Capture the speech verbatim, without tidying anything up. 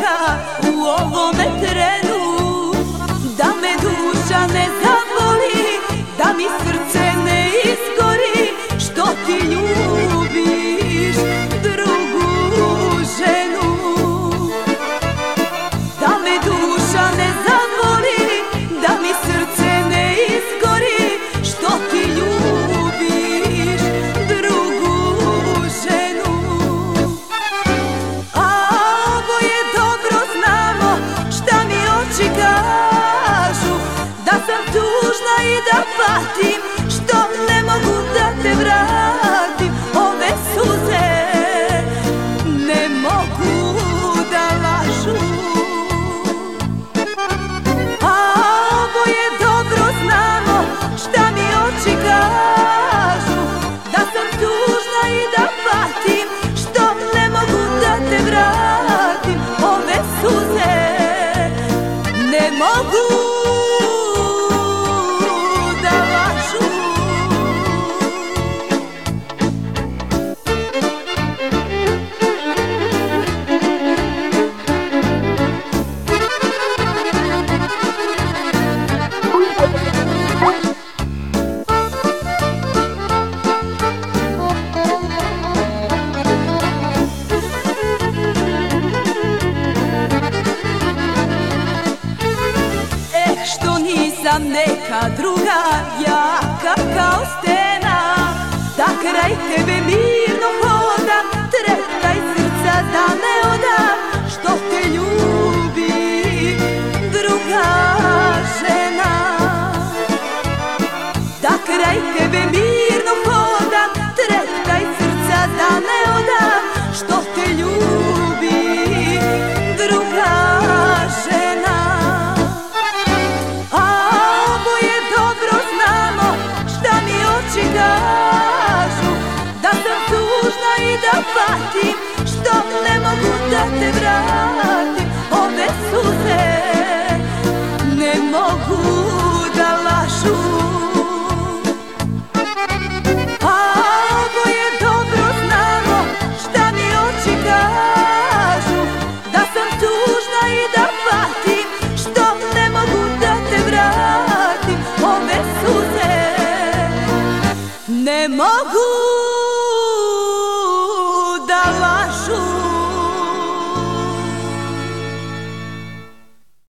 čeka u ovome trenu, da me duša ne zaboli, da mi srce ne izgori, što ti ljubiš drugu ženu. Da me duša ne zaboli, da mi srce ne izgori, što ti ljubiš drugu ženu. A oboje dobro znamo šta mi oči kažu, da sam tužna i da patim, što ne mogu da te vratim. Ove suze ne mogu da lažu. A oboje dobro znamo šta mi oči kažu, da sam tužna i da patim, što ne mogu da te vratim. Ove suze ne mogu da lažu. Što nisam neka druga, jaka kao stena, da kraj tebe mirno hodam, treptaj srca da ne odam, što te ljubi druga žena. Da kraj tebe mirno hodam, treptaj srca da ne odam, što te ljubi druga žena. Kažu da sam tužna i da patim, što ne mogu da te vratim. Ove suze ne mogu da lažu. A oboje dobro znamo šta mi oči kažu, da sam tužna i da patim, što ne mogu da te vratim. Ove suze ne mogu